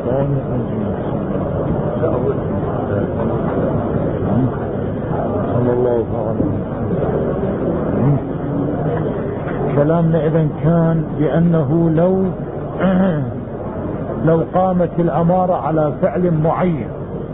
صلى الله عليه وسلم. كلامنا إذن كان بأنه لو قامت الأمارة على فعل معين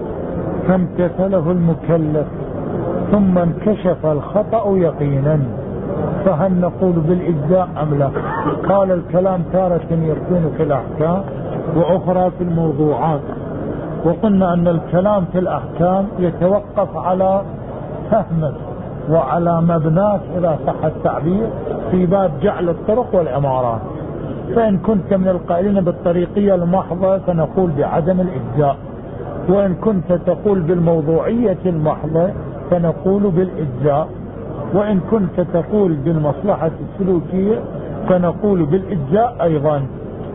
فامتثله المكلف ثم انكشف الخطأ يقينا فهل نقول بالإجزاء أم لا؟ قال الكلام تارة يكون في الأحكام وأخرى في الموضوعات، وقلنا أن الكلام في الأحكام يتوقف على فهمك وعلى مبناك إذا صح التعبير في باب جعل الطرق والعمارات. فإن كنت من القائلين بالطريقية المحضة فنقول بعدم الإجزاء، وإن كنت تقول بالموضوعية المحضة فنقول بالإجزاء، وإن كنت تقول بالمصلحة السلوكية فنقول بالإجزاء أيضا.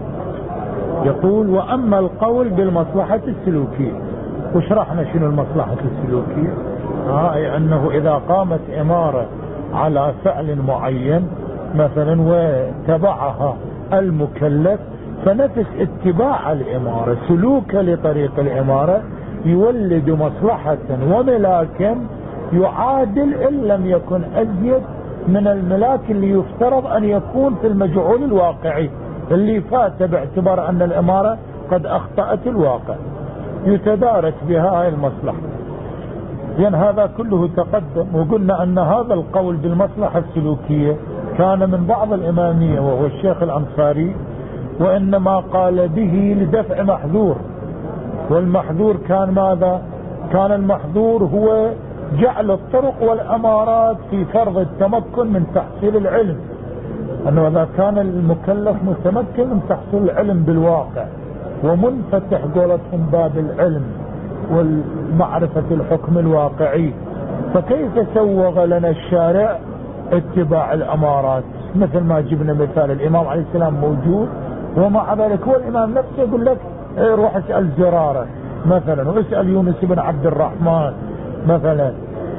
يقول وأما القول بالمصلحة السلوكية، وشرحنا شنو المصلحة السلوكية؟ أي أنه إذا قامت إمارة على فعل معين مثلا وتبعها المكلف فنفس اتباع الإمارة سلوك لطريق الإمارة يولد مصلحة وملاكا يعادل إن لم يكن أزيد من الملاك اللي يفترض أن يكون في المجعول الواقعي اللي فات باعتبار أن الإمارة قد أخطأت الواقع، يتدارك بها هاي المصلحة. لأن هذا كله تقدم، وقلنا أن هذا القول بالمصلحة السلوكية كان من بعض الإمامية وهو الشيخ الأنصاري، وإنما قال به لدفع محذور، والمحذور كان ماذا؟ كان المحذور هو جعل الطرق والأمارات في فرض التمكن من تحصيل العلم، أنه إذا كان المكلف متمكن من تحصيل العلم بالواقع ومنفتح قولتهم باب العلم والمعرفة الحكم الواقعي، فكيف سوغ لنا الشارع اتباع الأمارات؟ مثل ما جبنا مثال الإمام عليه السلام موجود ومع ذلك هو الإمام نفسه يقول لك روح اسأل زرارة مثلا واسأل يونس بن عبد الرحمن مثلا.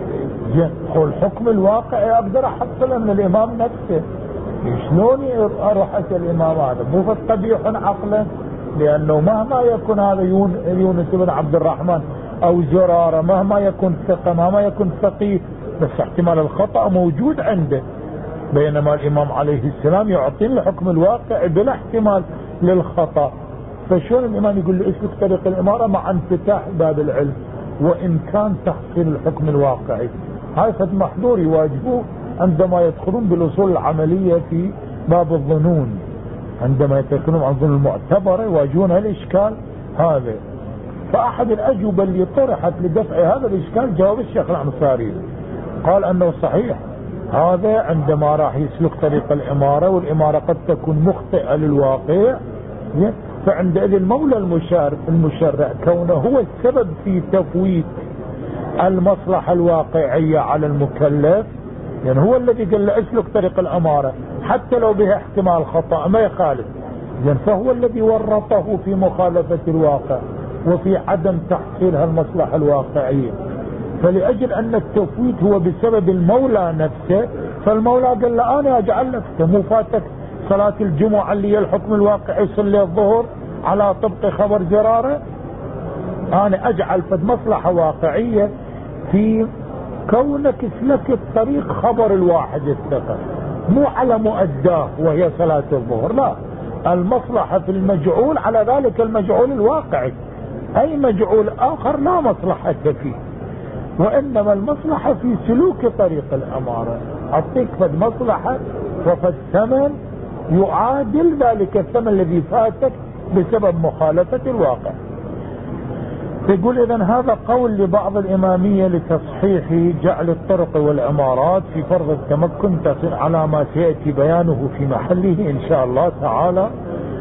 الحكم الواقعي أقدر أحصله من الإمام نفسه، شلون أروح أسأل الإمام هذا؟ مو قبيح عقلا، لأنه مهما يكون هذا يونس بن عبد الرحمن أو زرارة مهما يكون ثقة مهما يكون فقيه بس احتمال الخطأ موجود عنده، بينما الإمام عليه السلام يعطينا الحكم الواقعي بلا احتمال للخطأ. فشون الإمام يقول له اسلك طريق الإمارة مع انفتاح باب العلم وإن كان تحصيل الحكم الواقعي؟ هاي فد محظور يواجهوه عندما يدخلون بالأصول العملية في باب الظنون، عندما يتكلمون عن الظنون المعتبرة يواجهون الإشكال هذا. فأحد الأجوبة اللي طرحت لدفع هذا الإشكال جواب الشيخ الأنصاري، قال أنه صحيح هذا عندما راح يسلك طريق الإمارة والإمارة قد تكون مخطئة للواقع، فعندئذ المولى المشرع كونه هو السبب في تفويت المصلحة الواقعية على المكلف، يعني هو الذي قال له اسلك طريق الأمارة حتى لو به احتمال خطأ ما يخالف، فهو الذي ورطه في مخالفة الواقع وفي عدم تحصيل هالمصلحة الواقعية. فلأجل أن التفويت هو بسبب المولى نفسه، فالمولى قال له أنا أجعل لك مو فاتك صلاة الجمعة اللي هي الحكم الواقعي صلي الظهر على طبق خبر زرارة، أنا أجعل فد مصلحة واقعية في كونك اسلك الطريق خبر الواحد الثقة مو على مؤداه وهي صلاة الظهر، لا، المصلحة في المجعول على ذلك المجعول الواقعي، أي مجعول آخر لا مصلحة فيه، وإنما المصلحة في سلوك طريق الأمارة. أعطيك فد مصلحة وفد ثمن يعادل ذلك الثمن الذي فاتك بسبب مخالفة الواقع. يقول إذن هذا قول لبعض الإمامية لتصحيح جعل الطرق والعمارات في فرض التمكن تصل على ما سيأتي بيانه في محله إن شاء الله تعالى.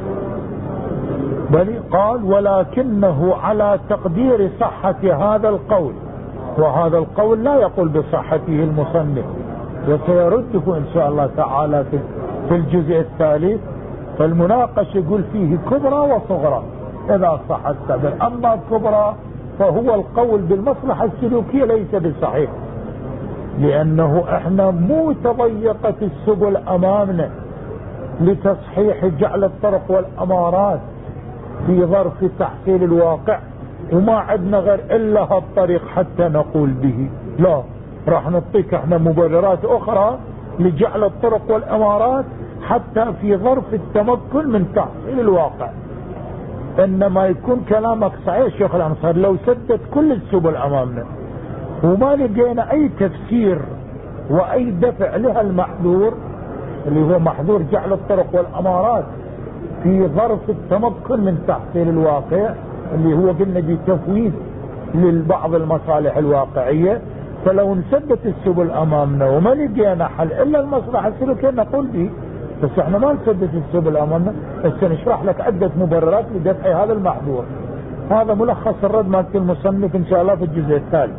بل قال ولكنه على تقدير صحة هذا القول، وهذا القول لا يقول بصحته المصنف وسيرده إن شاء الله تعالى في الجزء الثالث، فالمناقشة يقول فيه كبرى وصغرى إذا صح التعبير. أما الكبرى فهو القول بالمصلحة السلوكية ليس بصحيح، لأنه احنا مو تضيقت السبل أمامنا لتصحيح جعل الطرق والأمارات في ظرف تحصيل الواقع وما عندنا غير إلا هالطريق حتى نقول به، لا، راح نعطيك احنا مبررات أخرى لجعل الطرق والأمارات حتى في ظرف التمكن من تحصيل الواقع. إنما يكون كلامك صحيح شيخ الأنصار، لو سدت كل السبل أمامنا وما لقينا أي تفسير وأي دفع لها المحذور اللي هو محذور جعل الطرق والأمارات في ظرف التمكن من تحصيل الواقع، اللي هو قلنا بتفويت للبعض المصالح الواقعية، فلو انسدت السبل أمامنا وما لقينا حل إلا المصلحة السلوكية نقول به. بس احنا ما انسدت السبل أمامنا، بس نشرح لك عدة مبررات لدفع هذا المحذور. هذا ملخص الرد مالت المصنف إن شاء الله في الجزء الثالث.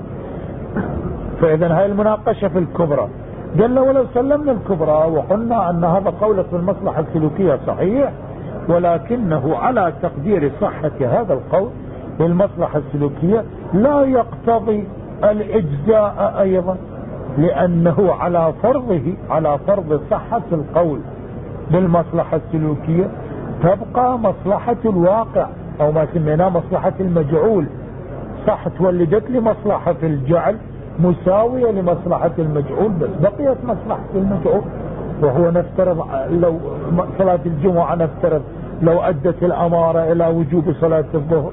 فإذا هاي المناقشة في الكبرى، قال ولو سلمنا الكبرى وقلنا أن هذا قولك في المصلحة السلوكية صحيح، ولكنه على تقدير صحة هذا القول بالمصلحة السلوكية لا يقتضي الإجزاء أيضا، لأنه على فرض صحة القول بالمصلحة السلوكية تبقى مصلحة الواقع أو ما سميناه مصلحة المجعول. صح تولدت لي مصلحة في الجعل مساوية لمصلحة المجعول، بس بقيت مصلحة المجعول. وهو نفترض لو صلاة الجمعة نفترض لو أدت الأمارة إلى وجوب صلاة الظهر،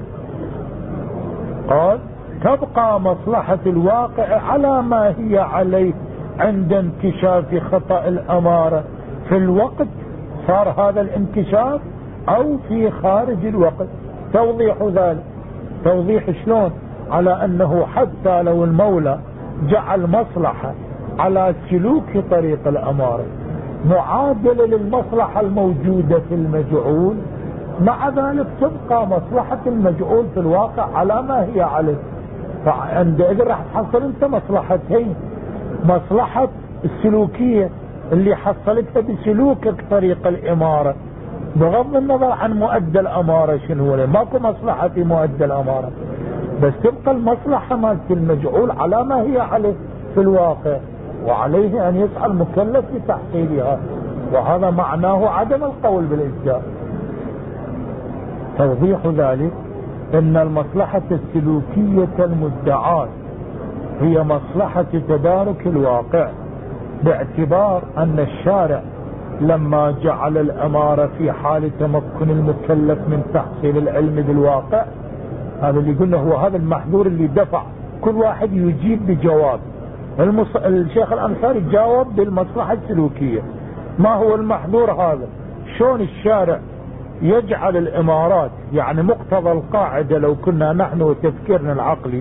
قال تبقى مصلحة الواقع على ما هي عليه عند انكشاف خطأ الأمارة في الوقت صار هذا الانكشاف أو في خارج الوقت. توضيح ذلك، توضيح شلون؟ على أنه حتى لو المولى جعل مصلحة على سلوك طريق الأمارة معادلة للمصلحة الموجودة في المجعول، مع ذلك تبقى مصلحة المجعول في الواقع على ما هي عليه. فعندئذ راح تحصل انت مصلحتين، مصلحة السلوكية اللي حصلتها بسلوكك طريق الإمارة بغض النظر عن مؤدى الأمارة شنو هو، ماكو مصلحة في مؤدى الأمارة، بس تبقى المصلحة مالت المجعول على ما هي عليه في الواقع، وعليه أن يسعى المكلف لتحصيلها، وهذا معناه عدم القول بالإجزاء. توضيح ذلك أن المصلحة السلوكية المدعاة هي مصلحة تدارك الواقع، باعتبار أن الشارع لما جعل الأمارة في حال تمكن المكلف من تحصيل العلم بالواقع، هذا اللي قلنا هو هذا المحذور اللي دفع كل واحد يجيب بجواب. الشيخ الأنصاري جاوب بالمصلحة السلوكية. ما هو المحذور هذا؟ شون الشارع يجعل الإمارات، يعني مقتضى القاعدة لو كنا نحن وتفكيرنا العقلي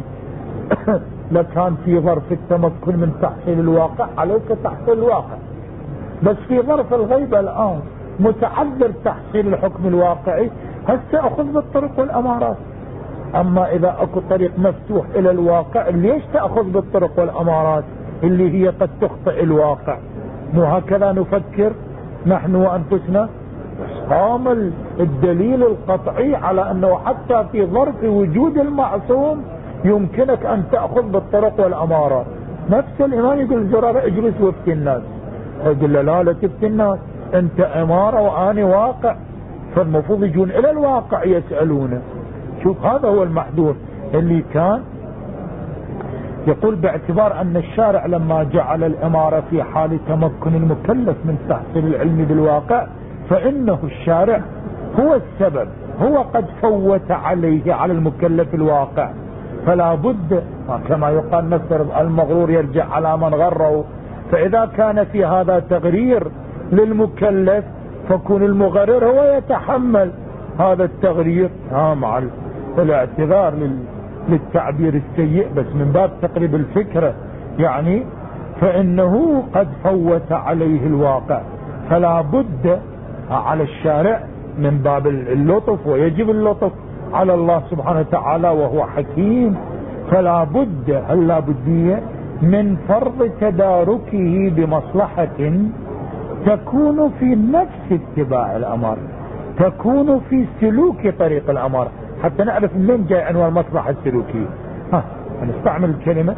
لكان في ظرف التمكن من تحصيل الواقع عليك تحصيل الواقع، بس في ظرف الغيبة الآن متعذر تحصيل الحكم الواقعي، هسه أخذ بالطرق والأمارات. أما إذا أكو طريق مفتوح إلى الواقع ليش تأخذ بالطرق والأمارات اللي هي قد تخطئ الواقع؟ مو هكذا نفكر نحن وأنفسنا؟ قام الدليل القطعي على أنه حتى في ظرف وجود المعصوم يمكنك أن تأخذ بالطرق والأمارات. نفس الإمام يقول الزرار اجلس وافتي الناس، يقول لا تفتي الناس، أنت أمارة وأنا واقع، فالمفروض يجون إلى الواقع يسألونه. شوف هذا هو المحذور اللي كان يقول باعتبار أن الشارع لما جعل الإمارة في حال تمكن المكلف من تحصيل العلم بالواقع فإنه الشارع هو السبب، هو قد فوت عليه على المكلف الواقع، فلا بد كما يقال نفترض المغرور يرجع على من غره، فإذا كان في هذا تغرير للمكلف فكون المغرر هو يتحمل هذا التغرير، مع الاعتذار للتعبير السيء بس من باب تقريب الفكرة يعني، فإنه قد فوت عليه الواقع، فلا بد على الشارع من باب اللطف، ويجب اللطف على الله سبحانه وتعالى وهو حكيم، فلا بد هلا بدية من فرض تداركه بمصلحة تكون في نفس اتباع الأمر، تكون في سلوك طريق الأمر، حتى نعرف منين جاي عنوان المصلحة السلوكية. نستعمل الكلمة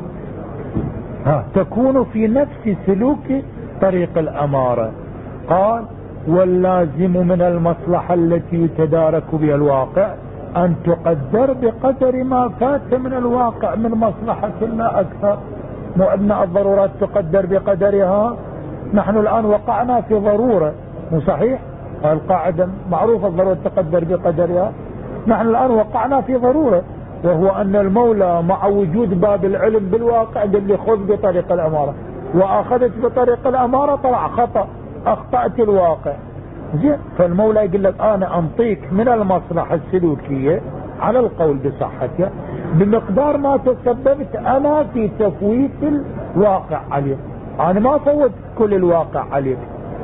تكون في نفس سلوك طريق الأمارة. قال واللازم من المصلحة التي يتدارك بها الواقع أن تقدر بقدر ما فات من الواقع من مصلحة لا أكثر. مو أن الضرورات تقدر بقدرها. نحن الآن وقعنا في ضرورة، مو صحيح؟ القاعدة معروفة الضرورة تقدر بقدرها. نحن الآن وقعنا في ضرورة، وهو أن المولى مع وجود باب العلم بالواقع قال لي خذ بطريق الأمارة، وأخذت بطريق الأمارة طلع خطأ، أخطأت الواقع. زين، فالمولى يقول لك أنا أنطيك من المصلحة السلوكية على القول بصحتها بمقدار ما تسببت أنا في تفويت الواقع عليك. أنا ما فوت كل الواقع عليك،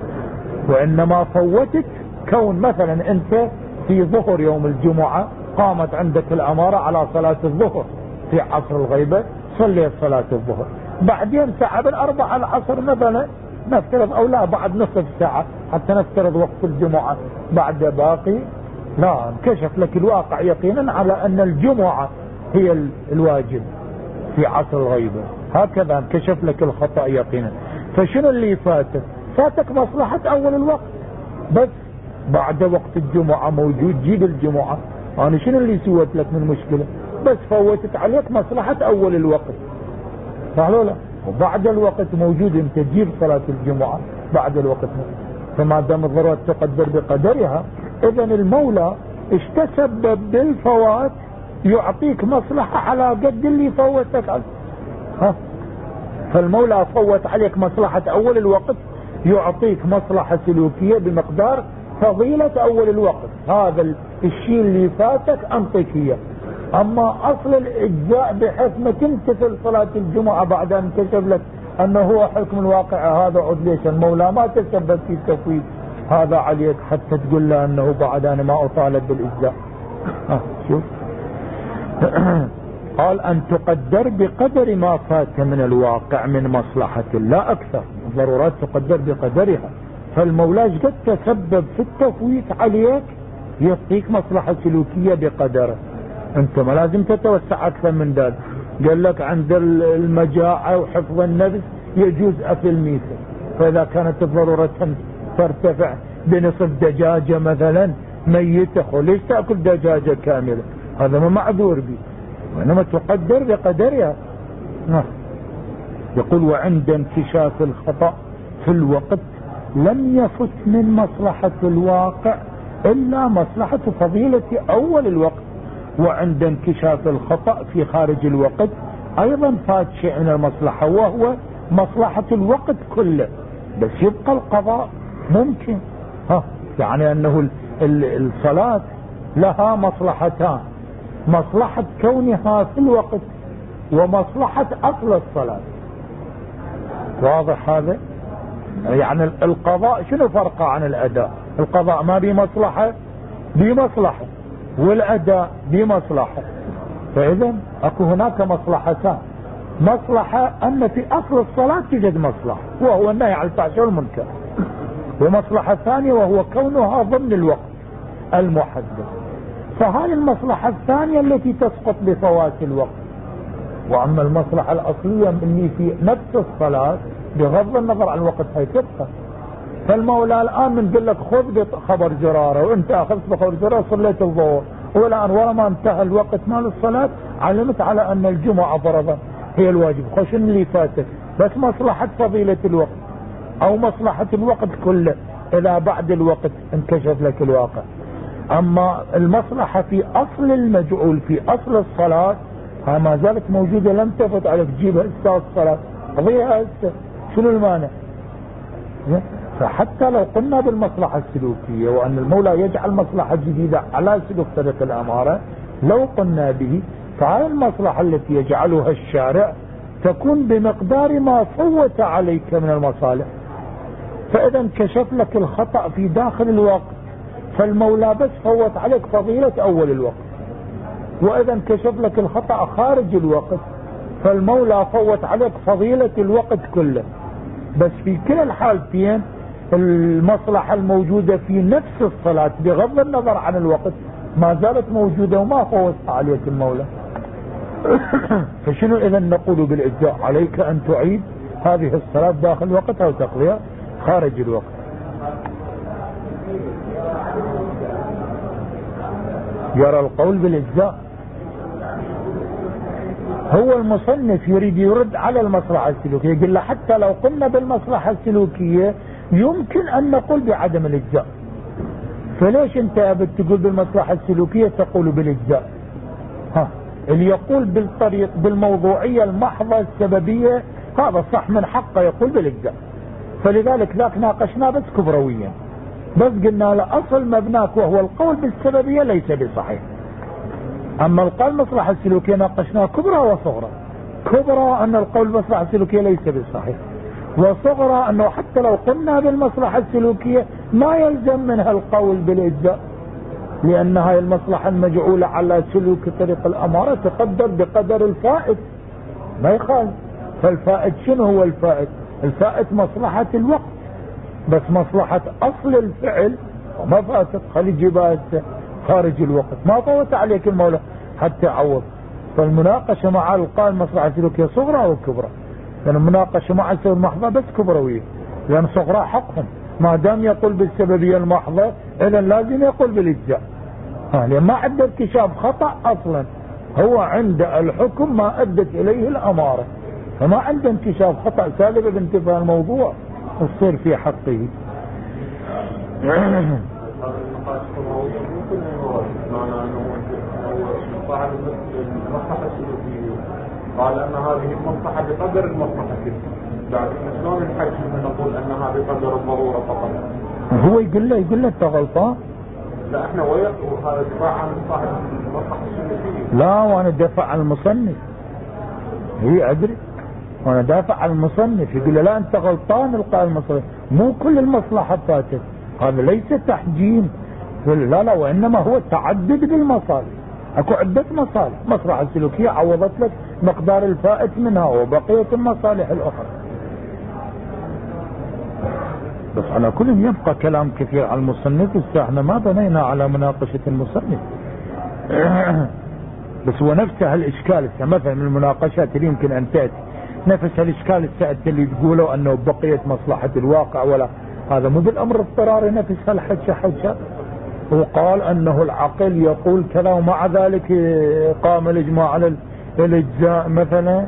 وإنما فوتت كون مثلا أنت في ظهر يوم الجمعة قامت عندك الأمارة على صلاة الظهر في عصر الغيبة، صليت صلاة الظهر، بعدين ساعة بالأربعة العصر مثلا نفترض، أو لا بعد نصف ساعة حتى نفترض وقت الجمعة بعد باقي، لا انكشف لك الواقع يقينا على أن الجمعة هي الواجب في عصر الغيبة، هكذا انكشف لك الخطأ يقينا. فشنو اللي فاتك؟ فاتك مصلحة أول الوقت بس، بعد وقت الجمعة موجود جيب الجمعة. أنا شنو اللي سويت لك من مشكلة؟ بس فوتت عليك مصلحة أول الوقت، صح لا؟ وبعد الوقت موجود، انت تجيب صلاة الجمعة بعد الوقت موجود. فما دام الضرورة تقدر بقدرها، اذا المولى اشتسبب بالفوات يعطيك مصلحة على قد اللي فوتك ها؟ فالمولى فوت عليك مصلحة اول الوقت يعطيك مصلحة سلوكية بمقدار فضيلة اول الوقت. هذا الشيء اللي فاتك انطيك اياه. اما اصل الاجزاء بحيث ما تمتثل صلاة الجمعة بعد ان كشف لك انه هو حكم الواقع، هذا عد ليش المولى ما تسبب في التفويض، هذا عليك حتى تقول له انه بعد انا ما اطالب بالاجزاء. شوف قال ان تقدر بقدر ما فات من الواقع من مصلحة لا اكثر، الضرورات تقدر بقدرها. فالمولى قد تسبب في التفويت عليك يعطيك مصلحة سلوكية بقدره، انت ما لازم تتوسع اكثر من ذلك. قال لك عند المجاعة وحفظ النفس يجوز اكل ميتة، فاذا كانت الضرورة ترتفع بنصف دجاجة مثلا ميتة، ليش تأكل دجاجة كاملة؟ هذا ما معذور به، وانما تقدر بقدرها. يقول وعند انكشاف الخطأ في الوقت لم يفت من مصلحة الواقع الا مصلحة فضيلة اول الوقت، وعند انكشاف الخطأ في خارج الوقت ايضا فات شيء من المصلحة وهو مصلحة الوقت كله، بس يبقى القضاء ممكن. يعني انه الصلاة لها مصلحتان، مصلحة كونها في الوقت ومصلحة اصل الصلاة. واضح هذا؟ يعني القضاء شنو فرقه عن الاداء؟ القضاء ما بمصلحة، بمصلحة، والاداء بمصلحة. فاذا اكو هناك مصلحتان، مصلحة ان في اصل الصلاة توجد مصلحة وهو النهي عن الفحشاء والمنكر، ومصلحة ثانية وهو كونها ضمن الوقت المحدد. فهذه المصلحة الثانية التي تسقط بفوات الوقت. واما المصلحة الاصلية اني في نفس الصلاة بغض النظر عن الوقت هي تبقى. فالمولى الان من قل لك خذ بخبر زرارة، وانت اخذت بخبر زرارة صليت الظهر، والان ورا ما انتهى الوقت مال الصلاة علمت على ان الجمعة فرضا هي الواجب. خوش اللي فاتك بس مصلحة فضيلة الوقت او مصلحة الوقت كله اذا بعد الوقت انكشف لك الواقع. اما المصلحة في اصل المجعول في اصل الصلاة ما زالت موجودة، لم تفت عليك تجيبها استاذ الصلاة قضيها هسه، شنو المانع؟ فحتى لو قلنا بالمصلحة السلوكية وان المولى يجعل مصلحة جديدة على سلوك طريق الامارة، لو قلنا به فهذه المصلحة التي يجعلها الشارع تكون بمقدار ما فوت عليك من المصالح. فاذا انكشف لك الخطأ في داخل الوقت فالمولى بس فوت عليك فضيلة اول الوقت، واذا انكشف لك الخطأ خارج الوقت فالمولى فوت عليك فضيلة الوقت كله. بس في كلا الحالتين المصلحة الموجودة في نفس الصلاة بغض النظر عن الوقت ما زالت موجودة وما فوت عليك المولى. فشنو اذا نقول بالاجزاء؟ عليك ان تعيد هذه الصلاة داخل وقتها وتقضيها خارج الوقت. يرى القول بالإجزاء. هو المصنف يريد يرد على المصلحة السلوكية، يقول له حتى لو قلنا بالمصلحة السلوكية يمكن أن نقول بعدم الإجزاء، فليش أنت بتقول بالمصلحة السلوكية تقول بالإجزاء؟ اللي يقول بالطريق بالموضوعية المحضة السببية هذا صح، من حقه يقول بالإجزاء. فلذلك ذاك ناقشنا بس كبرويا، بس قلنا لأصل مبناك وهو القول بالسببية ليس بصحيح. أما القول مصلحة السلوكية ناقشناه كبرى وصغرى. كبرى أن القول بالمصلحة السلوكية ليس بصحيح، وصغرى أنه حتى لو قلنا بالمصلحة السلوكية ما يلزم منها القول بالإجزاء، لأن هاي المصلحة المجعولة على سلوك طريق الأمارة تقدر بقدر الفائت، ما يخالف. فالفائت شنو هو الفائت؟ الفائت مصلحة الوقت، بس مصلحة أصل الفعل وما فاتت، خلي جبات خارج الوقت ما فوت عليك المولى حتى عوض. فالمناقشة مع القائل مصلحة سلوكية صغرى وكبرى، لأن المناقشة مع السبب المحضة بس كبروية، لأن صغرى حقهم ما دام يقول بالسببية المحضة إذا لازم يقول بالإجزاء، لأن ما عنده اكتشاف خطأ أصلا، هو عند الحكم ما أدت إليه الأمارة، فما عنده انكشاف خطأ سالب بانتفاء الموضوع تصير في حقه. قال أن هذه المصلحة بقدر المصلحة، لكن شلون الحجم نقول أنها بقدر الضرورة فقط؟ هو يقول له أنت غلطان. لا احنا وهذا دفاع عن صاحب المصلحة السلوكية. لا، وانا دافع عن المصنف، هي أدري وانا دافع عن المصنف. يقول له لا انت غلطان، القائل المصنف مو كل المصلحة فاتت، هذا ليس تحجيم، لا وانما هو تعدد بالمصالح، اكو عدة مصالح، مصلحة السلوكية عوضت لك مقدار الفائت منها وبقية المصالح الاخرى. بس على كل يبقى كلام كثير على المصنف، احنا ما بنينا على مناقشة المصنف. بس هو نفسه الاشكال مثلا من المناقشات اللي يمكن ان تأتي نفس الاشكال اللي تقوله انه بقية مصلحة الواقع، ولا هذا مو بالامر اضطراري نفس الحجة. وقال انه العقل يقول كذا ومع ذلك قام الاجماع على الاجزاء مثلا.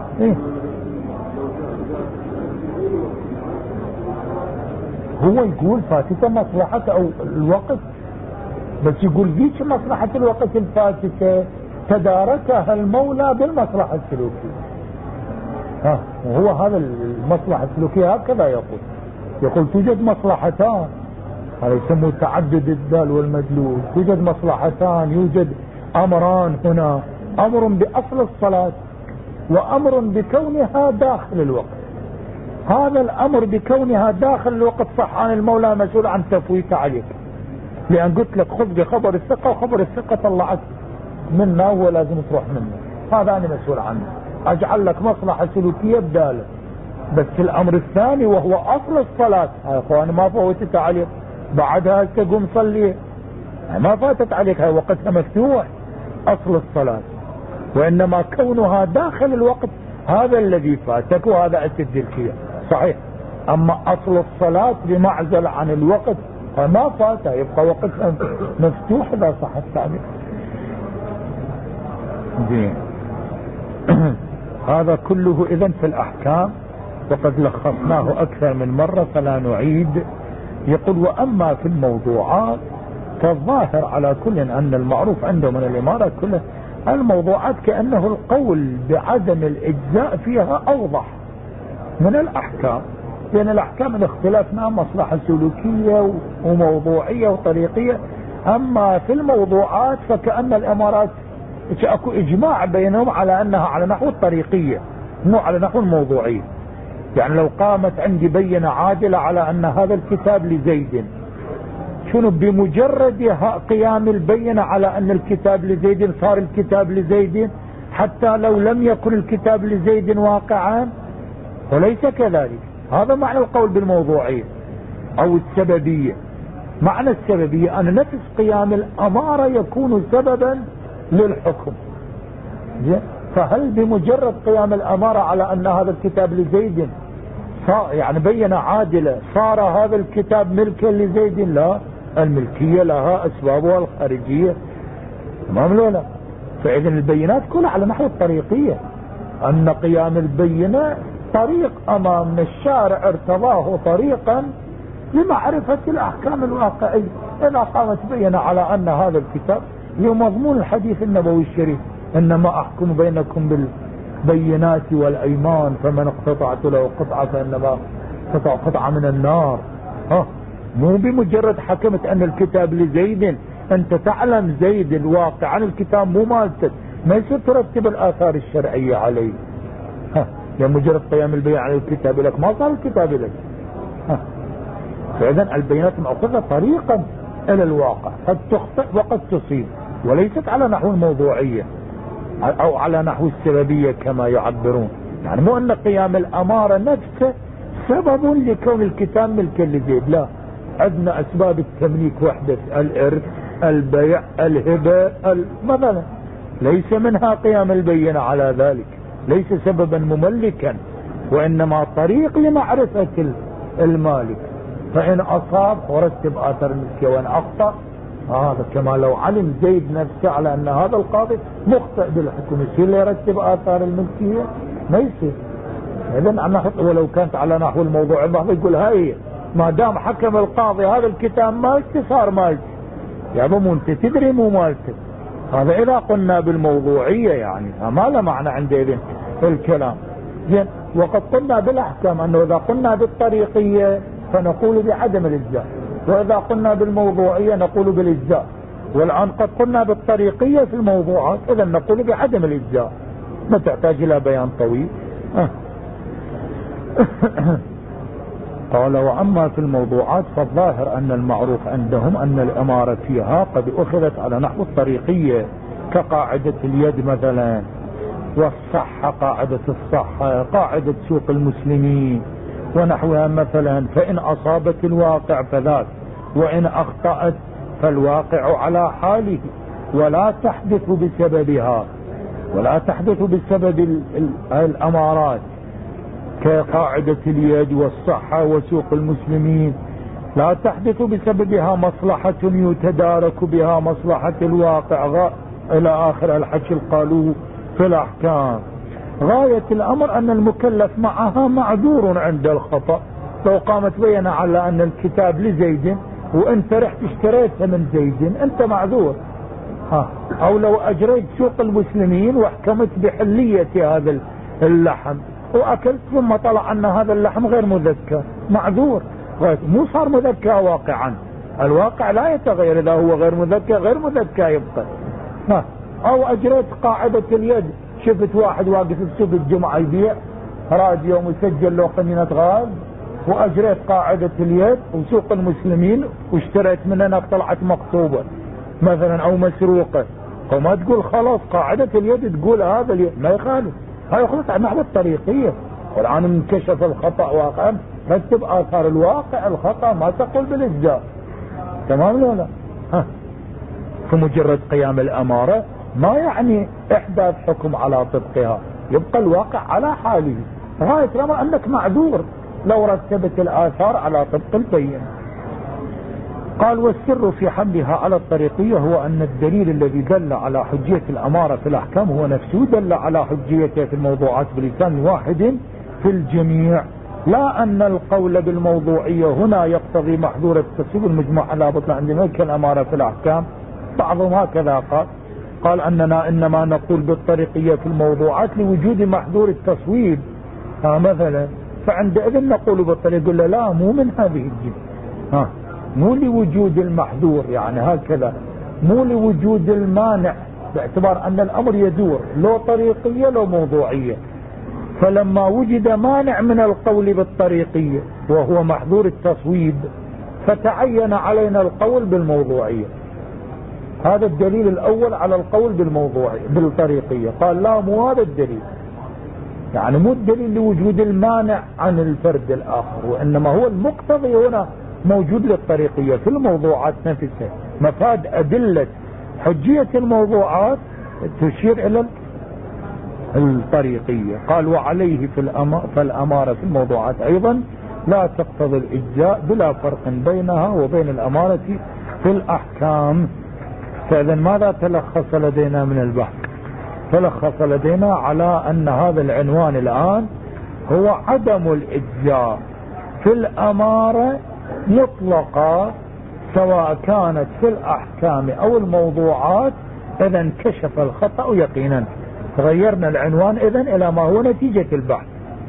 هو يقول فاتته مصلحة او الوقت، بس يقول ذيك مصلحة الوقت الفاتته تداركها المولى بالمصلحة السلوكية. وهو هذا المصلحة السلوكية هكذا يقول توجد مصلحتان، هذا يسموه تعدد الدال والمدلول. توجد مصلحتان، يوجد امران هنا، امر باصل الصلاة وامر بكونها داخل الوقت. هذا الامر بكونها داخل الوقت صح عن المولى مسؤول عن تفويت عليك، لان قلت لك خذ بخبر الثقة وخبر الثقة طلعت منا هو لازم تروح منه، هذا انا مسؤول عنه، اجعل لك مصلحة سلوكية بداله. بس الامر الثاني وهو اصل الصلاة يا اخوان ما فوتت عليك، بعدها تقوم صلي ما فاتت عليك، هاي وقتها مفتوح اصل الصلاة، وانما كونها داخل الوقت هذا الذي فاتك وهذا التدريكية صحيح. اما اصل الصلاة بمعزل عن الوقت فما فاتها، يبقى وقتها مفتوح اذا صح التعبير. هذا كله اذن في الاحكام، وقد لخصناه اكثر من مرة فلا نعيد. يقول واما في الموضوعات فالظاهر على كل ان المعروف عنده من الامارة كله الموضوعات كأنه القول بعدم الاجزاء فيها اوضح من الاحكام، لان الاحكام الاختلافنا مصلحة سلوكية وموضوعية وطريقية. اما في الموضوعات فكأن الامارات اكو اجماع بينهم على انها على نحو الطريقية مو على نحو الموضوعية. يعني لو قامت عندي بينة عادلة على ان هذا الكتاب لزيد، شنو بمجرد قيام البينة على ان الكتاب لزيد صار الكتاب لزيد، حتى لو لم يكن الكتاب لزيد واقعا، وليس كذلك. هذا معنى القول بالموضوعية او السببية. معنى السببية ان نفس قيام الامارة يكون سببا للحكم. فهل بمجرد قيام الامارة على ان هذا الكتاب لزيد يعني بينة عادلة صار هذا الكتاب ملكا لزيد؟ لا، الملكية لها اسبابها الخارجية تمام ولا؟ فإذا البينات كلها على نحو الطريقية، أن قيام البينة طريق أمام الشارع ارتضاه طريقا لمعرفة الأحكام الواقعية. إذا قامت بينة على أن هذا الكتاب لمضمون الحديث النبوي الشريف إنما أحكم بينكم بالبينات والأيمان، فمن اقتطعت له قطعة فإنما قطع قطعة من النار. مو بمجرد حكمت أن الكتاب لزيد، أنت تعلم زيد الواقع عن الكتاب مو مالتك، ما يصير ترتب الآثار الشرعية عليه. يا مجرد قيام البيان على الكتاب لك ما صار الكتاب لك. فإذن البيانات مأخوذة طريقا إلى الواقع، قد تخطئ وقد تصيب، وليست على نحو الموضوعية أو على نحو السببية كما يعبرون. يعني مو أن قيام الأمارة نفسه سبب لكون الكتاب ملكا لزيد، لا، عندنا أسباب التمليك وحدة، الإرث، البيع، الهبة، مثلا ليس منها قيام البينة على ذلك، ليس سببا مملكا، وإنما طريق لمعرفة المالك. فإن أصاب ورتب آثار الملكية، وإن أخطأ هذا كما لو علم زيد نفسه على أن هذا القاضي مخطئ بالحكم، يصير له يرتب آثار الملكية؟ ما يصير. إذن ولو كانت على نحو الموضوع المحض يقول هاي ما دام حكم القاضي هذا الكتاب مالتي صار مالتي، يا مو انت تدري مو مالتي. هذا إذا قلنا بالموضوعية يعني ما له معنى عندئذ الكلام. زين، وقد قلنا بالأحكام أنه إذا قلنا بالطريقية فنقول بعدم الإجزاء، وإذا قلنا بالموضوعية نقول بالإجزاء، والآن قد قلنا بالطريقية في الموضوعات إذا نقول بعدم الإجزاء، ما تحتاج إلى بيان طويل. قال وأما في الموضوعات فالظاهر أن المعروف عندهم أن الأمارة فيها قد أخذت على نحو الطريقية، كقاعدة اليد مثلا، والصحة قاعدة الصحة، قاعدة سوق المسلمين ونحوها مثلا. فإن أصابت الواقع فذاك، وإن أخطأت فالواقع على حاله، ولا تحدث بسببها، ولا تحدث بسبب الأمارات، كقاعدة اليد والصحة وسوق المسلمين، لا تحدث بسببها مصلحة يتدارك بها مصلحة الواقع، إلى آخر الحكي القالوه في الأحكام. غاية الأمر أن المكلف معها معذور عند الخطأ. لو قامت بينا على أن الكتاب لزيد وانت رحت اشتريتها من زيد انت معذور. او لو اجريت سوق المسلمين واحكمت بحلية هذا اللحم واكلت ثم طلع ان هذا اللحم غير مذكى، معذور، مو صار مذكى واقعا، الواقع لا يتغير، اذا هو غير مذكى غير مذكى يبقى. او اجريت قاعدة اليد، شفت واحد واقف بسوق الجمعة يبيع راديو مسجل له قنينة غاز، واجريت قاعدة اليد وسوق المسلمين واشتريت منها طلعت مقطوبة مثلا او مسروقة، وما تقول خلاص قاعدة اليد تقول هذا اليد، ما يخالف، هاي خلص عن نحو الطريقية. والآن انكشف الخطأ واقعا، رتب آثار الواقع الخطأ، ما تقول بالإجزاء. تمام ولا لا؟ فمجرد قيام الأمارة ما يعني إحداث حكم على طبقها، يبقى الواقع على حاله. غاية الأمر أنك معذور لو رتبت الآثار على طبق البين. قال والسر في حملها على الطريقية هو أن الدليل الذي دل على حجية الأمارة في الأحكام هو نفسه دل على حجيته في الموضوعات بلسان واحد في الجميع، لا أن القول بالموضوعية هنا يقتضي محظور التصويب المجمع على بطلان عندما كالأمارة في الأحكام. بعضهم هكذا قال أننا إنما نقول بالطريقية في الموضوعات لوجود محظور التصويب مثلا، فعندئذ نقول بالطريقة، يقول لا مو من هذه الجهة، مو لوجود المحظور، يعني هكذا مو لوجود المانع، باعتبار أن الأمر يدور لو طريقية لو موضوعية. فلما وجد مانع من القول بالطريقية وهو محظور التصويب فتعين علينا القول بالموضوعية. هذا الدليل الأول على القول بالموضوعية بالطريقية. قال لا مو هذا الدليل، يعني مو الدليل لوجود المانع عن الفرد الآخر، وإنما هو المقتضي هنا موجود للطريقية في الموضوعات نفسها. مفاد أدلة حجية الموضوعات تشير إلى الطريقية. قال وعليه فالأمارة في الموضوعات أيضا لا تقتضي الإجزاء بلا فرق بينها وبين الأمارة في الأحكام. فإذا ماذا تلخص لدينا من البحث؟ تلخص لدينا على أن هذا العنوان الآن هو عدم الإجزاء في الأمارة مطلقة، سواء كانت في الأحكام أو الموضوعات، إذا انكشف الخطأ يقينا. غيرنا العنوان إذن إلى ما هو نتيجة البحث.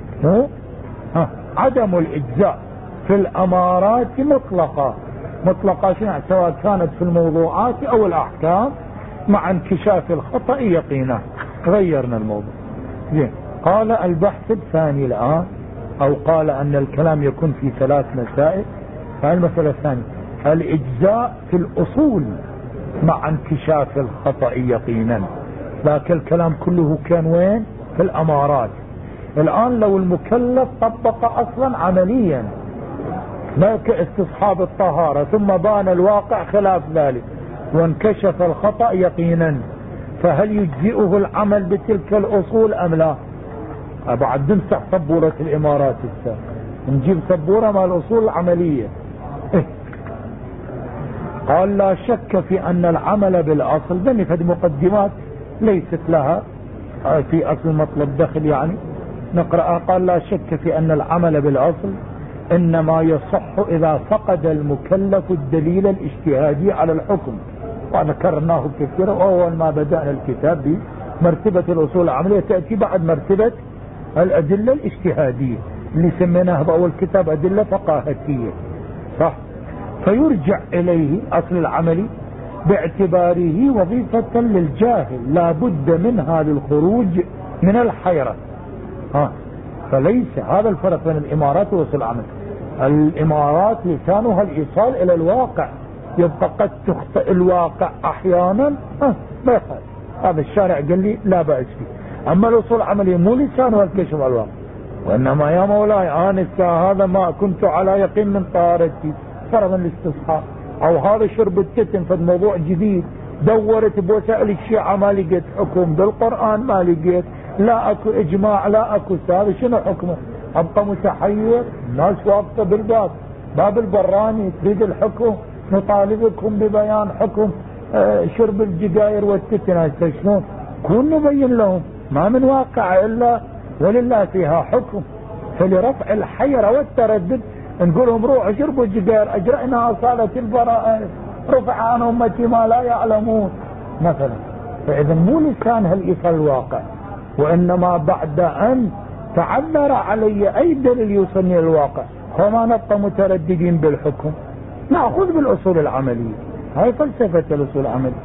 عدم الإجزاء في الأمارات مطلقة شنو؟ سواء كانت في الموضوعات أو الأحكام مع انكشاف الخطأ يقينا. غيرنا الموضوع. قال البحث الثاني الآن، أو قال أن الكلام يكون في 3 مسائل. فالمسألة الثانية الإجزاء في الأصول مع انكشاف الخطأ يقينا. لكن الكلام كله كان وين؟ في الأمارات. الآن لو المكلف طبق أصلا عمليا لا كاستصحاب الطهارة ثم بان الواقع خلاف ذلك وانكشف الخطأ يقينا، فهل يجزئه العمل بتلك الأصول أم لا؟ بعد نمسح سبورة الإمارات نجيب سبورة مع الأصول العملية. قال لا شك في أن العمل بالأصل بنفد مقدمات ليست لها في أصل مطلب دخل يعني نقرأ. قال لا شك في أن العمل بالأصل إنما يصح إذا فقد المكلف الدليل الاجتهادي على الحكم، وذكرناه كثيرا. وأول ما بدأنا الكتاب بمرتبة الأصول العملية تأتي بعد مرتبة الأدلة الاجتهادية اللي سميناها بأول كتاب أدلة فقاهتية، صح؟ فيرجع إليه أصل العمل باعتباره وظيفة للجاهل لا بد منها للخروج من الحيرة. فليس هذا الفرق بين الإمارات وأصول العمل. الإمارات لسانها الإيصال إلى الواقع، يبقى قد تخطئ الواقع أحيانا ما يخالف، هذا الشارع قال لي لا بأس فيه. أما الأصول العملية مو لسانها الكشف على الواقع، وإنما يا مولاي أنا هذا ما كنت على يقين من طهارتي فرضا الاستصحاب، أو هذا شرب التتم في الموضوع جديد، دورت بوسائل الشيعة ما لقيت حكم، بالقرآن ما لقيت، لا أكو إجماع لا أكو هذا شنو حكمه؟ أبقى متحير. الناس واقفة بالباب، باب البراني تريد الحكم، نطالبكم ببيان حكم شرب الجداير والتتن. شلون كون نبين لهم ما من واقع إلا ولله فيها حكم؟ فلرفع الحيرة والتردد نقولهم روحوا شربوا الجداير، أجرأنا أصالة البراءة، رفع عن أمتي ما لا يعلمون مثلا. فإذا مو لسانها الإيصال الواقع، وإنما بعد أن تعذر علي أي دليل يوصلني الواقع فما نبقى مترددين بالحكم، نأخذ بالأصول العملية. هاي فلسفة الأصول العملية.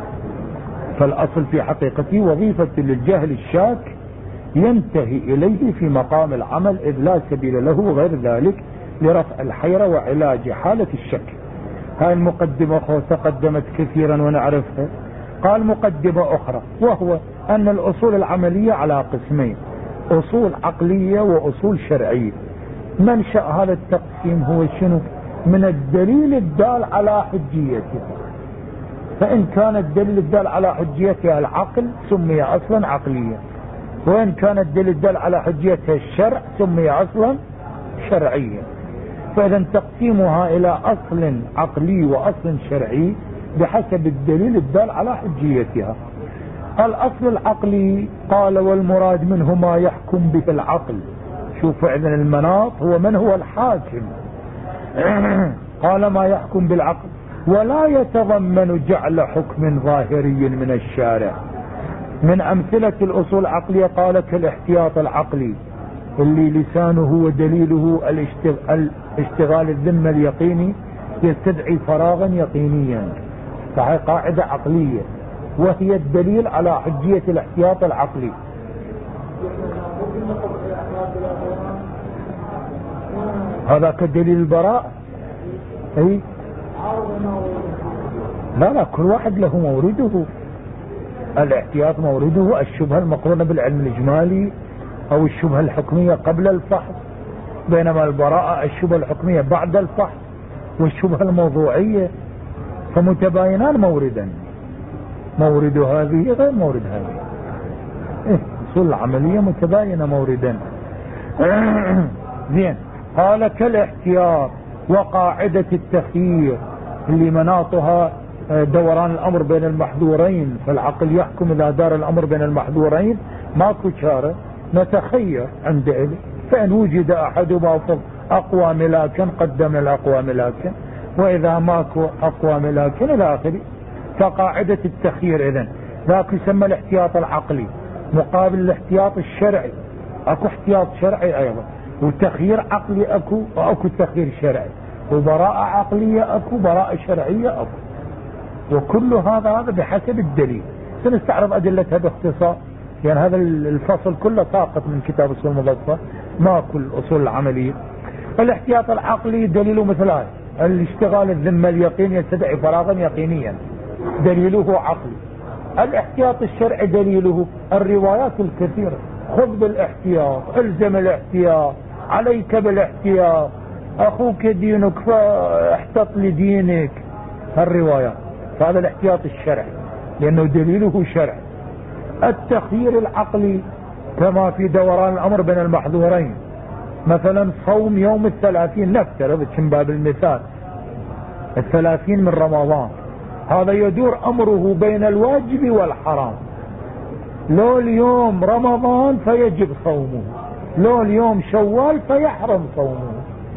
فالأصل في حقيقته وظيفة للجاهل الشاك ينتهي إليه في مقام العمل، إذ لا سبيل له غير ذلك لرفع الحيرة وعلاج حالة الشك. هاي المقدمة تقدمت كثيرا ونعرفها. قال مقدمة أخرى، وهو أن الأصول العملية على قسمين، أصول عقلية وأصول شرعية. منشأ هذا التقسيم هو شنو؟ من الدليل الدال على حجيته. فإن كان الدليل الدال على حجيتها العقل سمي أصلا عقليا، وإن كان الدليل الدال على حجيتها الشرع سمي أصلا شرعيا. فإذا تقسيمها إلى أصل عقلي وأصل شرعي بحسب الدليل الدال على حجيتها. الأصل العقلي قال والمراد منه ما يحكم به العقل. شوف إذن المناط هو من هو الحاكم. قال ما يحكم بالعقل ولا يتضمن جعل حكم ظاهري من الشارع. من أمثلة الأصول العقلية قال كالاحتياط العقلي اللي لسانه ودليله اشتغال الذمة اليقيني يستدعي فراغا يقينيا، فهي قاعدة عقلية وهي الدليل على حجية الاحتياط العقلي. هذا كدليل البراء. اي لا كل واحد له مورده. الاحتياط مورده الشبهة المقرونة بالعلم الإجمالي أو الشبهة الحكمية قبل الفحص، بينما البراءة الشبهة الحكمية بعد الفحص والشبهة الموضوعية، فمتباينان موردا، مورد هذه غير مورد هذه. أصول العملية متباينة موردا. زين. قال كالاحتياط وقاعدة التخيير اللي مناطها دوران الأمر بين المحظورين، فالعقل يحكم إذا دار الأمر بين المحظورين ماكو شارع، نتخير عند فإن وجد أحدهما أقوى ملاكا قدم الأقوى ملاكا، وإذا ماكو أقوى ملاكا إلى آخره. فقاعدة التخيير إذن ذاك يسمى الاحتياط العقلي مقابل الاحتياط الشرعي. أكو احتياط شرعي أيضا، وتخيير عقلي أكو، وأكو تخيير شرعي، وبراءة عقلية أكو، براءة شرعية أكو، وكل هذا بحسب الدليل. سنستعرض أدلتها باختصار، يعني هذا الفصل كله ساقط من كتاب أصول المظفر، ما كل أصول العملية. الاحتياط العقلي دليله مثل هذا: الاشتغال الذمة اليقين يستدعي فراغا يقينيا، دليله عقلي. الاحتياط الشرعي دليله الروايات الكثيرة: خذ بالاحتياط، الزم الاحتياط، عليك بالاحتياط، أخوك دينك فاحتط لدينك، الروايات. فهذا الاحتياط الشرعي لأنه دليله شرعي. التخيير العقلي كما في دوران الأمر بين المحظورين، مثلا صوم يوم 30 نفترض من باب المثال 30 من رمضان، هذا يدور أمره بين الواجب والحرام. لو اليوم رمضان فيجب صومه، لو اليوم شوال فيحرم صومه.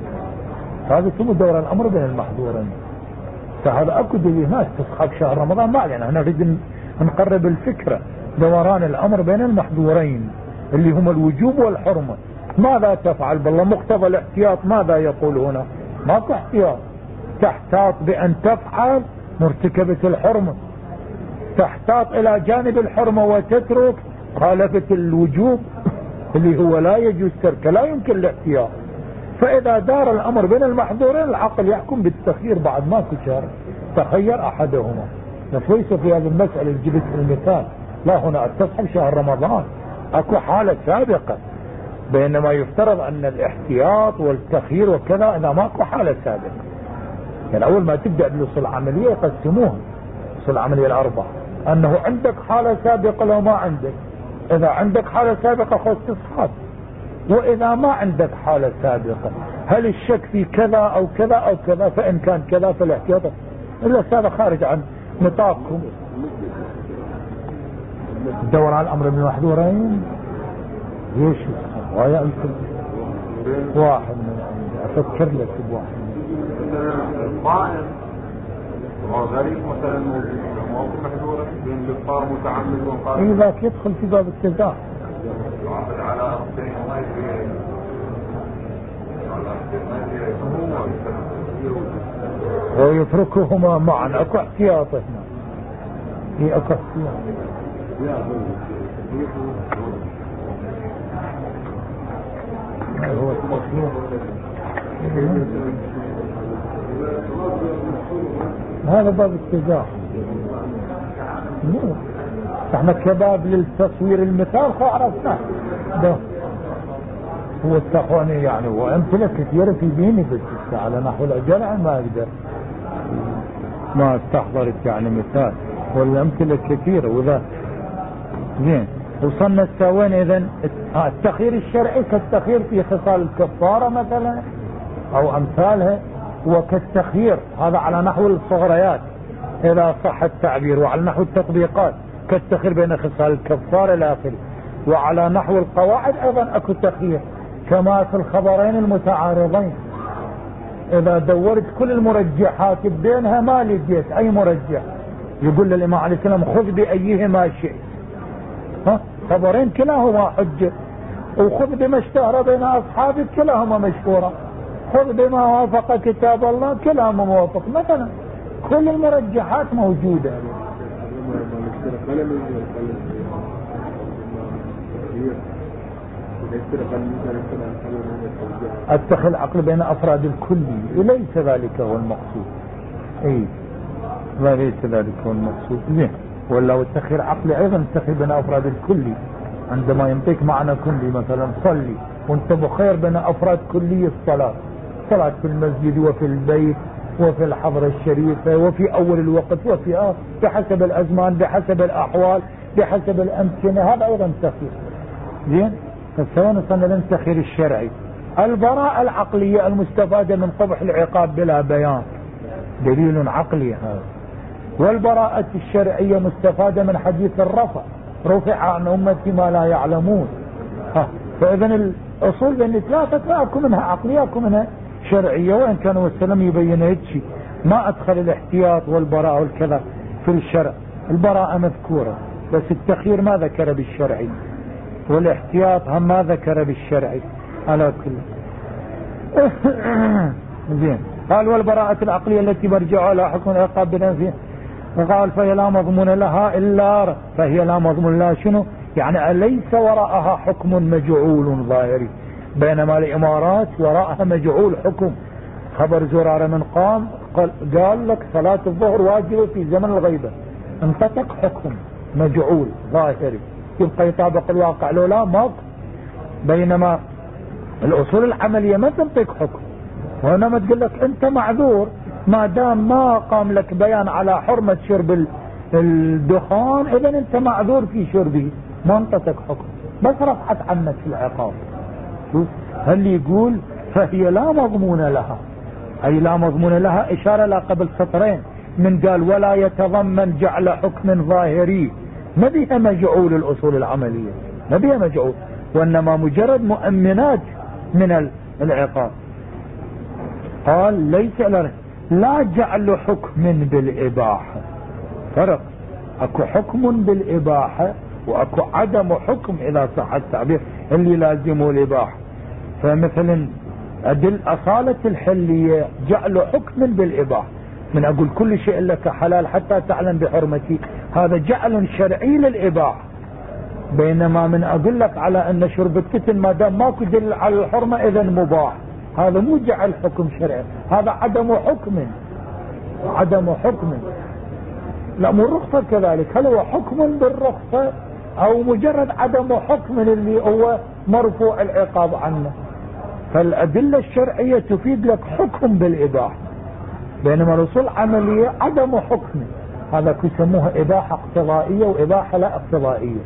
هذا اسمه دوران الأمر بين المحظورين. فهذا أكو دليلات تصحب شهر رمضان، ما علينا، احنا نريد نقرب الفكرة. دوران الأمر بين المحظورين اللي هم الوجوب والحرمة، ماذا تفعل بالله؟ مقتضى الاحتياط ماذا يقول هنا؟ ما احتياط، تحتاط بأن تفعل مرتكبة الحرمة، تحتاط إلى جانب الحرمة وتترك خالفة الوجوب اللي هو لا يجوز تركه، لا يمكن الاحتياط. فإذا دار الأمر بين المحظورين العقل يحكم بالتخيير بعد ما كشار، تخير أحدهما. ليس في هذه المسألة جبت المثال، لا هنا تصحب شهر رمضان أكو حالة سابقة، بينما يفترض أن الاحتياط والتخيير وكذا إذا ماكو حالة سابقة. يعني أول ما تبدأ بالأصول العملية يقسموها الأصول العملية الأربعة، أنه عندك حالة سابقة لو ما عندك. إذا عندك حالة سابقة خذ تصحب، وإذا ما عندك حالة سابقة هل الشك في كذا أو كذا أو كذا، فإن كان كذا فالاحتياط إلا هذا خارج عن نطاقكم. دوران الأمر من المحظورين ليش ويا أنتم واحد من أفكر لك بواحد القائم غريب مثلا موقف محظورة بين الإفطار متعمد وقائم، إذا يدخل في باب التزاح على ويتركهما معا. أكو احتياط هنا، هي أكو احتياط. هو هذا باب التزاح، احنا كباب للتصوير المثال عرفنا ده هو التقواني. يعني هو امثله كثيره في ديني بس على نحو الجمع ما اقدر ما استحضرت يعني مثال، والامثله كثيره. وذا زين وصلنا السوين. اذا التخيير الشرعي كالتخيير في خصال الكفاره مثلا او امثالها، وكالتخيير هذا على نحو الصغريات اذا صح التعبير، وعلى نحو التطبيقات كالتخيير بين خصال الكفاره الى اخره، وعلى نحو القواعد ايضا اكو تخيير كما في الخبرين المتعارضين. اذا دورت كل المرجحات بينها ما لقيت اي مرجح، يقول للامام عليه السلام خذ بايهما شئت. خبرين كلاهما حجه، وخذ بما اشتهر بين اصحابك كلاهما مشهورة، خذ بما وافق كتاب الله كلاهما موافق مثلا. كل المرجحات موجودة. اتخذ العقل بين افراد الكلي وليس ذلك هو المقصود. وليس ذلك هو المقصود. زين ولا التخير عقلي ايضا التخير بين افراد الكلي، عندما ينطيك معنى كلي مثلا صلي وانت بخير بين افراد كلي الصلاة، صلاة في المسجد وفي البيت وفي الحضرة الشريفة وفي اول الوقت وفي آخر، بحسب الازمان بحسب الاحوال بحسب الامكنة، هذا ايضا تخير. زين فسوى نصنع للتخير الشرعي. البراءة العقلية المستفادة من قبح العقاب بلا بيان، دليل عقلي هذا. والبراءة الشرعية مستفادة من حديث الرفع، رفع عن أمتي ما لا يعلمون. فإذا الأصول بين ثلاثة أكو منها عقلية أكو منها شرعية، وإن كان والسلام يبين هيك ما أدخل الاحتياط والبراءة والكذا في الشرع. البراءة مذكورة بس التخيير ما ذكر بالشرعي، والاحتياط هم ما ذكر بالشرعي على كل. زين. قال والبراءة العقلية التي مرجعها لا حكم العقاب بنفسه، وقال فهي لا مضمون لها إلا فهي لا مضمون لها شنو؟ يعني ليس وراءها حكم مجعول ظاهري، بينما الإمارات وراءها مجعول حكم. خبر زرارة من قام قال لك صلاة الظهر واجبة في زمن الغيبة، انتطق حكم مجعول ظاهري يبقى يطابق الواقع لو لا ماك. بينما الأصول العملية ما تنطق حكم، وإنما تقول لك أنت معذور ما دام ما قام لك بيان على حرمة شرب الدخان، إذن أنت معذور في شربه، ما انطق حكم بس رفعت عنك في العقاب. هل يقول فهي لا مضمون لها، أي لا مضمون لها إشارة لا قبل سطرين من قال ولا يتضمن جعل حكم ظاهري، ما بيها مجعول الأصول العملية، ما بيها مجعول، وإنما مجرد مؤمنات من العقاب. قال ليس لا جعل حكم بالإباحة، فرق، اكو حكم بالإباحة واكو عدم حكم إذا صح التعبير اللي لازمه الإباحة. فمثلا أدل أصالة الحلية جعل حكم بالإباحة، من أقول كل شيء لك حلال حتى تعلم بحرمتي، هذا جعل شرعي للإباحة. بينما من أقول لك على أن شرب الكتن ما دام ماكو دليل على الحرمة إذن مباح، هذا مو جعل حكم شرعي، هذا عدم حكم. عدم حكم لا مو الرخصة كذلك، هل هو حكم بالرخصة أو مجرد عدم حكم اللي هو مرفوع العقاب عنه. فالأدلة الشرعية تفيد لك حكم بالإباحة، بينما الأصول عملية عدم حكم، هذا يسموها إباحة اقتضائية وإباحة لا اقتضائية.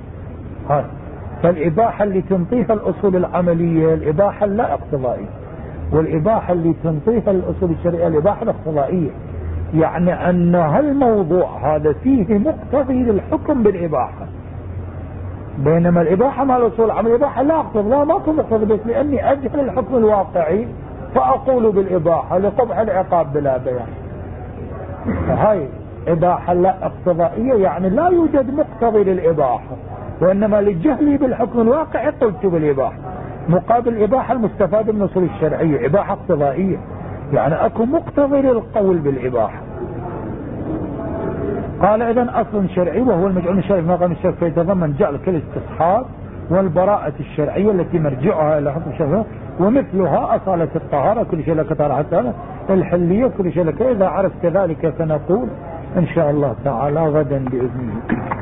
فالإباحة اللي تنطيها الأصول العملية الإباحة لا اقتضائية، والإباحة اللي تنطيها الأصول الشرعية الإباحة الاقتضائية، يعني أن هالموضوع هذا فيه مقتضي للحكم بالإباحة. بينما الإباحة مع الأصول العملية الإباحة لا اقتضي، لا ماكو مقتضي، لأني أجهل الحكم الواقعي فأقول بالإباحة لقبح العقاب بلا بيان. هاي إباحة لا اقتضائية، يعني لا يوجد مقتضي للإباحة، وإنما لجهلي بالحكم الواقعي قلت بالإباحة. مقابل الإباحة المستفادة من الأصول الشرعية إباحة اقتضائية، يعني أكو مقتضي للقول بالإباحة. قال إذن أصل شرعي وهو المجعول الشرعي في مقام الشرع، فيتضمن جعل كل استصحاب والبراءة الشرعية التي مرجعها إلى حكم الشرع، ومثلها أصالة الطهارة كل شيء لك طهارة، الحلية كل شيء لك. إذا عرفت ذلك فنقول إن شاء الله تعالى غدا بإذنه.